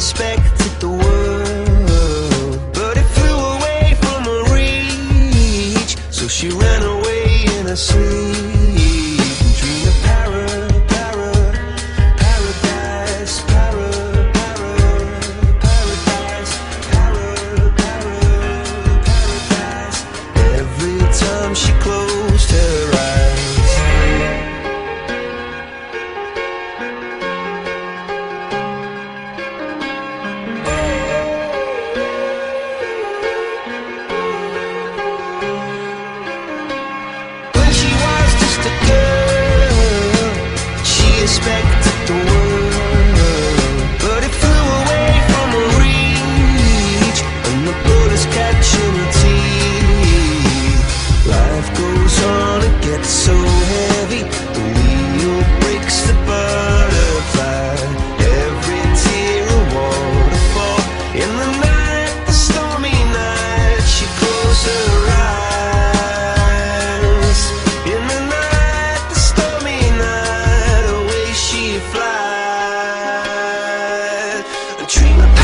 expected the world, but it flew away from her reach. So she ran away in her sleep and dreamed of paradise, paradise. Every time she closed her eyes. Expected the world, but it flew away from her reach, and the bullets catching her teeth. Life goes on, it gets so heavy, the wheel breaks the butterfly. Every tear a waterfall. In the night, the stormy night, she closed her eyes. In the night, the stormy night, she flies, a dream of